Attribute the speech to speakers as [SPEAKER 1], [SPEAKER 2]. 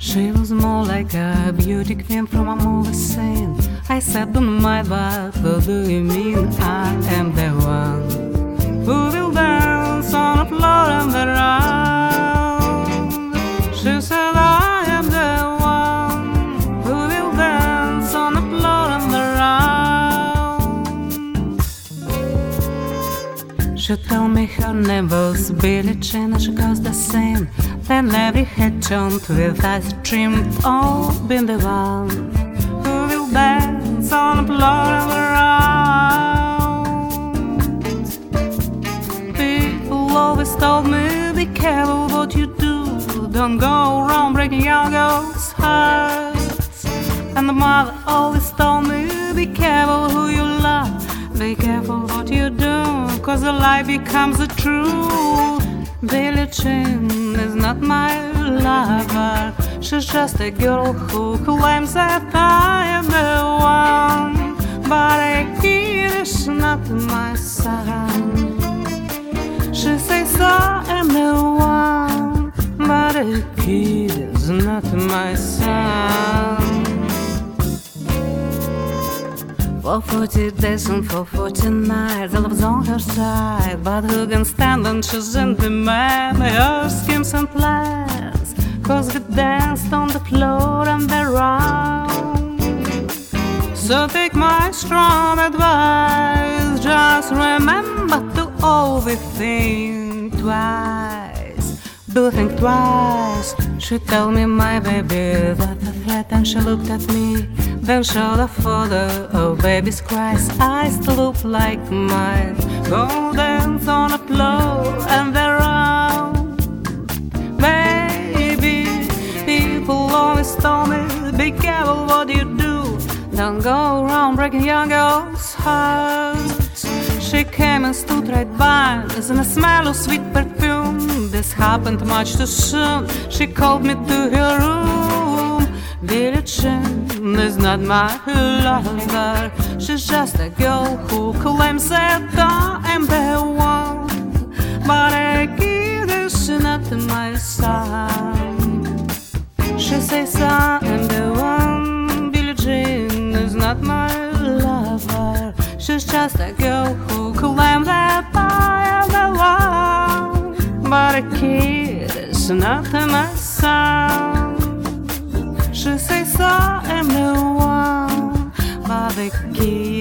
[SPEAKER 1] She was more like a beauty queen from a movie scene. I said, don't mind, but what do you mean? I am the one who will dance on the floor and around. She said, I am the one who will dance on the floor and around. She told me her name was Billie Jean and she goes the same. Then every head turned with eyes dreamed, oh, been the one who will dance on the floor and around. People always told me, be careful what you do, don't go around breaking young girls' hearts. And the mother always told me, be careful who you love, be careful what you do, cause the lie becomes the truth. Billie Jean is not my lover, she's just a girl who claims that I am the one. But a kid is not my son. She says I am the one, but a kid is not my son. For 40 days and for 40 nights I was on her side, but who can stand when she's in demand? Her schemes and plans, cause we danced on the floor and around. So take my strong advice, just remember to always think twice. Do think twice. She told me, my baby, that a threat, and she looked at me. Then showed a photo of baby's cries. Eyes to look like mine. Go dance on the floor and around. Baby, people always told me, be careful what you do, don't go around breaking young girls' hearts. She came and stood right by us in a smell of sweet perfume. This happened much too soon. She called me to her room. Billie Jean is not my lover, she's just a girl who claims that I am the one. But a kid is not my son. She says I am the one. Billie Jean is not my lover, she's just a girl who claims that I am the one. But a kid is not my son. She says I am the one, but the kid